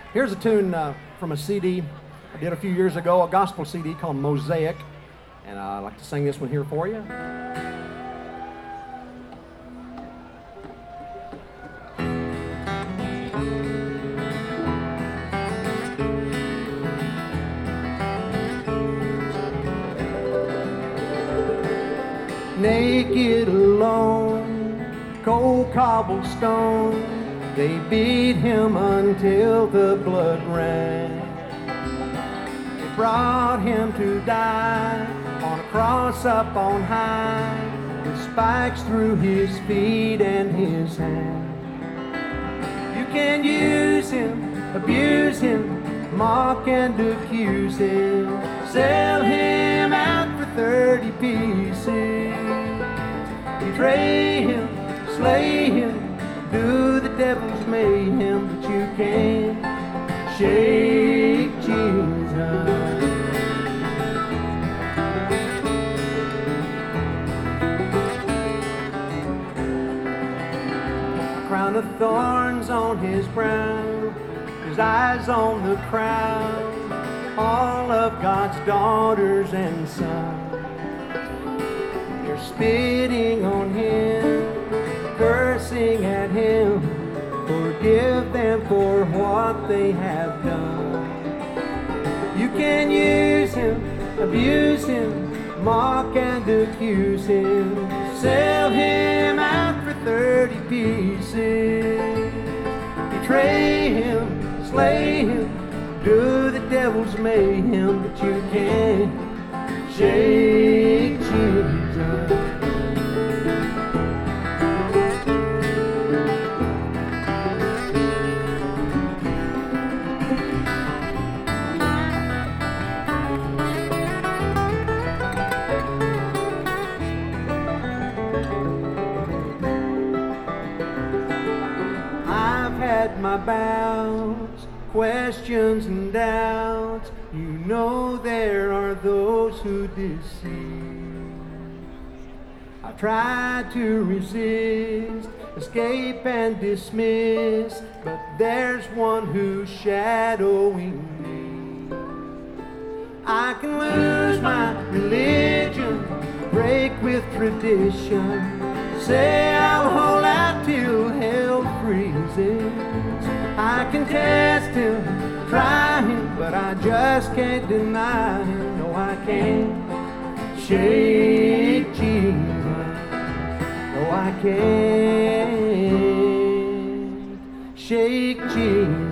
Here's a tune from a CD I did a few years ago, a gospel CD called Mosaic, and I'd like to sing this one here for you. Naked alone, cold cobblestone, they beat him until the blood ran. They brought him to die on a cross up on high, with spikes through his feet and his hands. You can use him, abuse him, mock and accuse him, sell him out for 30 pieces. Betray him, slay him, do the devil's mayhem, but you can't shake Jesus. A crown of thorns on his brow, his eyes on the crowd, all of God's daughters and sons. They're spitting on him, cursing at him, forgive them for what they have done. You can use him, abuse him, mock and accuse him, sell him out for 30 pieces. Betray him, slay him, do the devil's mayhem, but you can't shake Jesus. Had my bouts, questions and doubts. You know there are those who deceive. I tried to resist, escape and dismiss, but there's one who's shadowing me. I can lose my religion, break with tradition, say I'll hold out till hell freezes. I can test him, try him, but I just can't deny him. No, I can't shake Jesus. No, I can't shake Jesus.